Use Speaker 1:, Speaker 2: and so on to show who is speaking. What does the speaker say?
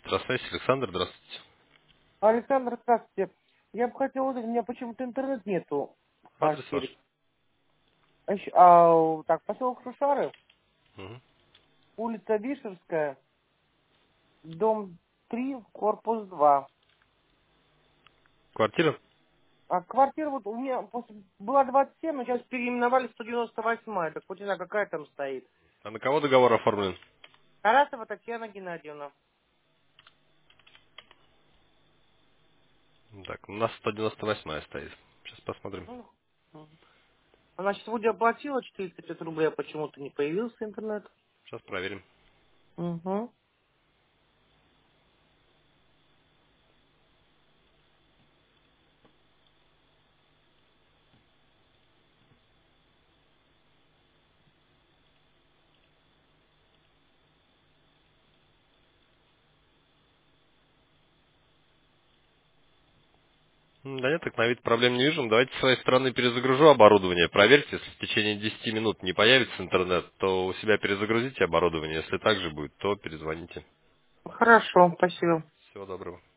Speaker 1: Здравствуйте, Александр, здравствуйте.
Speaker 2: Александр, здравствуйте. Я бы хотел узнать, у меня почему-то интернет нету в
Speaker 1: Адрес ваш?
Speaker 2: квартире. Так, поселок Шушары,
Speaker 1: Мгм.
Speaker 2: улица Вишерская, дом 3, корпус 2.
Speaker 1: Квартира?
Speaker 2: А квартира вот у меня была 27, но сейчас переименовали 198. Так вот не знаю, какая там стоит.
Speaker 1: А на кого договор оформлен?
Speaker 2: Тарасова Татьяна Геннадьевна.
Speaker 1: Так, у нас 198 стоит. Сейчас посмотрим.
Speaker 2: Ну, Она сегодня оплатила 405 рублей, а почему-то не появился интернет.
Speaker 1: Сейчас проверим.
Speaker 2: Угу.
Speaker 1: Да нет, так на вид проблем не вижу. Давайте с своей стороны перезагружу оборудование. Проверьте, если в течение 10 минут не появится интернет, то у себя перезагрузите оборудование. Если так же будет, то перезвоните.
Speaker 2: Хорошо, спасибо.
Speaker 1: Всего доброго.